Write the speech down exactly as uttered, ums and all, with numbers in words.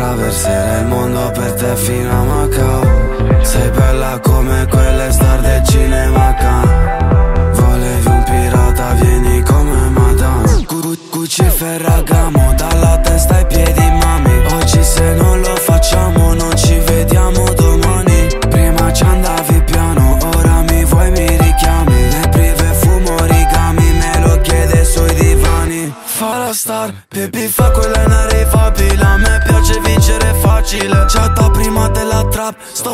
Attraverserei il mondo per te fino a Macao. Sei bella come quelle star del cinema can. Volevi un pirata, vieni come Madonna. Gucci Ferragamo, dalla testa ai piedi mami. Oggi se non lo facciamo non ci vediamo domani. Prima ci andavi piano, ora mi vuoi mi richiami. Le prive fumo origami, me lo chiede sui divani. Fa la star, baby fa quella inarrivabile. A me piace vincere facile, chatta prima della trap. Sto